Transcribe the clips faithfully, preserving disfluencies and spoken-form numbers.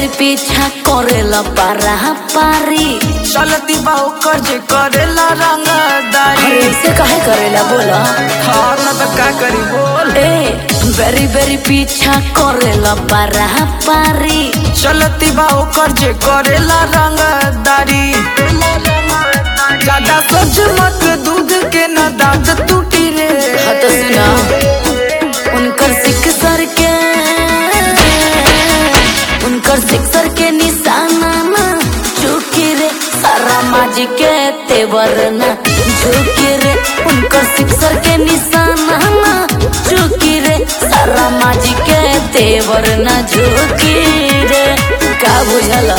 बेरी पीछा करेला पारा पारी। चलती बाहु कर्ज करेला रंगदारी। ऐसे काहे करेला बोला? हाँ ना तो का करी बोल। ए बेरी बेरी पीछा करेला पारा पारी। चलती बाहु कर्ज करेला रंगदारी। ज्यादा सोच मत दूध के न दांत टूटी रे। हाँ तो सुना उनकर सिख सर के उनकर सिख सर के निशाना ना झुकी रे। सारा माजी के तेवर ना झुकी रे। उनकर सिख सर के निशाना ना झुकी रे। सारा माजी के तेवर ना झुकी रे। का बुझला?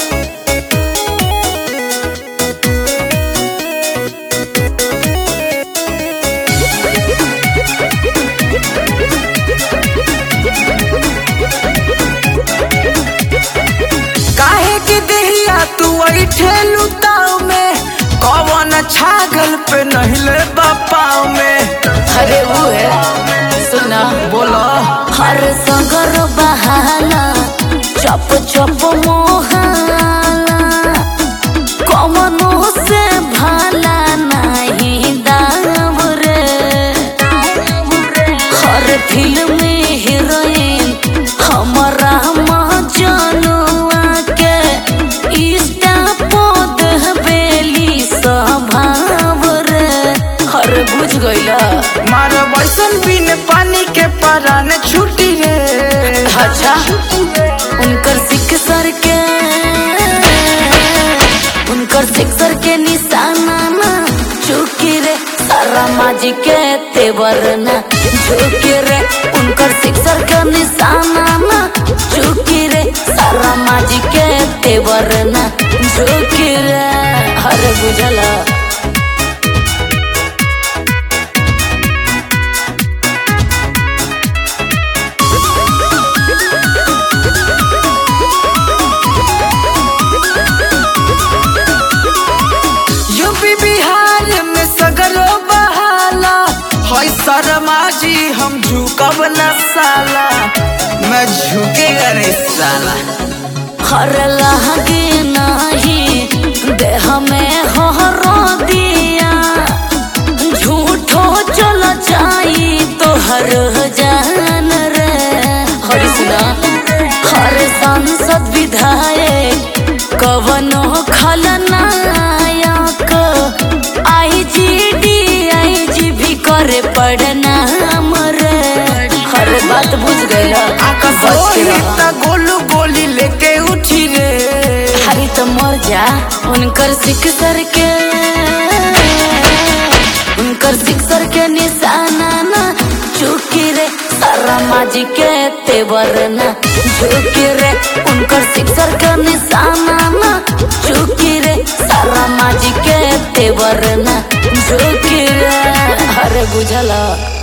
काहे के देहिया तू ठेलू ताव में कौन छागल पे नहिले बापाव में। अरे वो है सुना बोलो हर सगर बहाला चप चप मोहाला। कौनो से भाला नहीं दाम रे। हर फिल्म में हीरोइन हमारा मजनुआ के इष्टा पद बेली स्वभाव रे। हर बुझ गईला मार बसन बिन पानी के परान छूटी रे। अच्छा उनकर सिख सर के उनकर सिख सर के निशाना ना झुकी रे। सारा माजी के तेवर ना झुकी रे। उनकर सिख सर के निशाना ना झुकी रे। सारा माजी के तेवर ना झुकी रे। हर बुझला यूपी बिहार में सगरो बहाला। होय शर्मा जी हम झुकब न साला। मैं झुकेगा रे साला। हर लागे नहीं देह में हो दिया। झूठो चल जाई तो हर जान रे। हर सुना हर सांसद विधायक कवनो खलनायक आई जी डी आई जी भी करे पड़नाम रे। हर बात बुझ गया बच के रहा। गोलू गोली लेके उठी रे। हरी तो मर जा उनकर सिख सर के उनकर सिख सर के निशाना ना झुकी रे। सारा माजी के तेवर ना झुकी रे। उनकर सिख सर के निशाना ना झुकी रे। सारा माजी के तेवर ना झुकी रे। हरे बुझला।